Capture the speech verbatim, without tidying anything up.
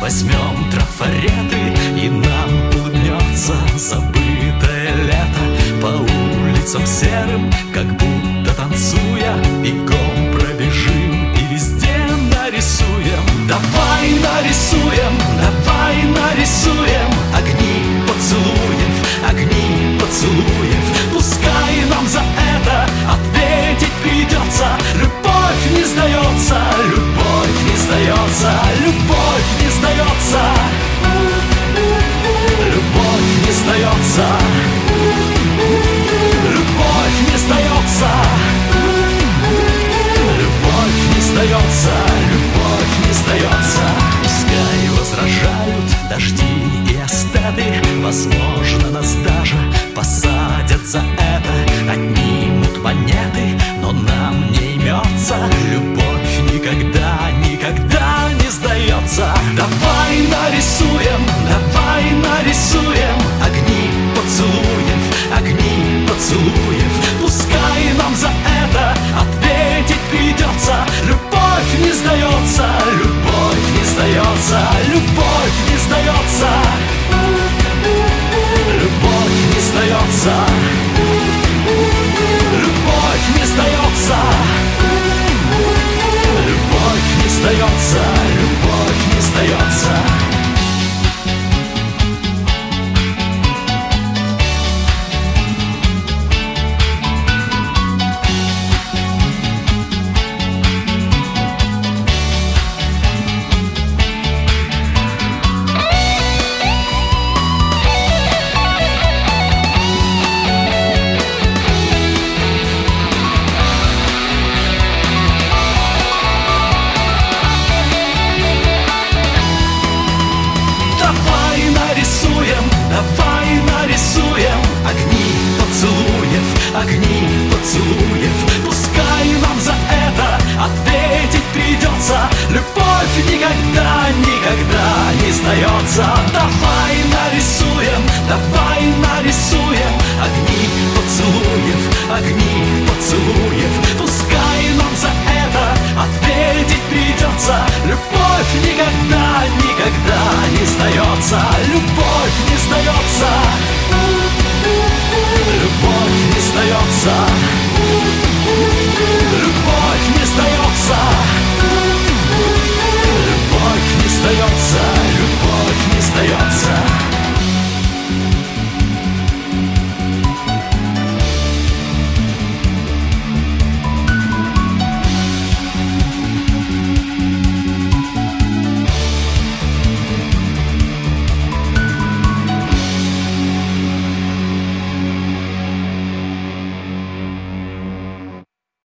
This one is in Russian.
возьмем трафареты, и нам улыбнется забытое лето. По улицам серым, как будто танцуя, бегом пробежим и везде нарисуем. Давай нарисуем, давай нарисуем огни поцелуев, огни поцелуев. Пускай нам за это ответить придется. Любовь не сдается, любовь не сдается, любовь не сдается, любовь не сдается, любовь не сдается, любовь не сдается, любовь не сдается. Пускай возражают дожди и эстеты, возможно, нас даже посадят за это, отнимут монеты, но нам не имется. Любовь никогда, никогда не сдается. Давай нарисуем, давай нарисуем огни поцелуев, огни поцелуев. Пускай нам за это ответить придется. Любовь не сдается, любовь не сдается, любовь не сдается, любовь не сдается, любовь не сдается, любовь не сдается, любовь не сдается. Давай нарисуем огни поцелуев, огни поцелуев. Пускай нам за это ответить придется. Любовь никогда, никогда не сдается. Давай